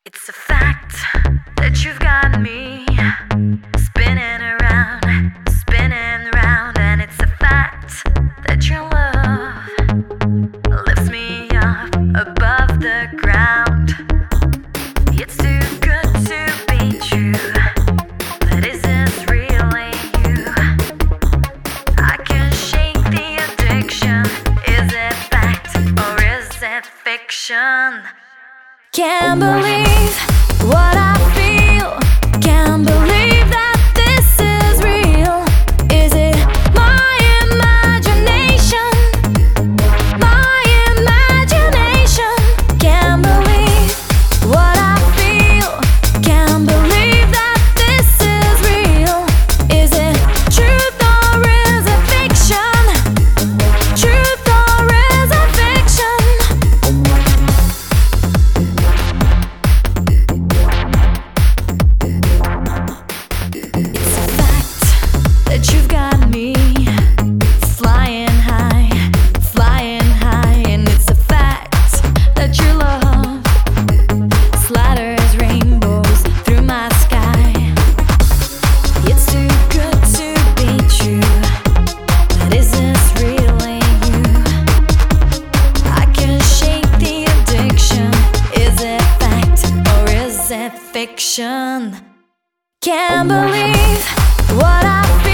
It's a fact that you've got me spinning around, and it's a fact that your love lifts me up above the ground. It's too good to be true, but is this really you? I can shake the addiction. Is it fact or is it fiction? Can't believe what I feel. Can't believe that this is real. Is it my imagination? My imagination. Can't believe what I feel. Can't believe that this is real. Is it truth or is it fiction? Truth or is it fiction? That you've got me flying high, and it's a fact that your love slatters rainbows through my sky. It's too good to be true, but is this really you? I can shake the addiction. Is it fact or is it fiction? Can't believe what I feel.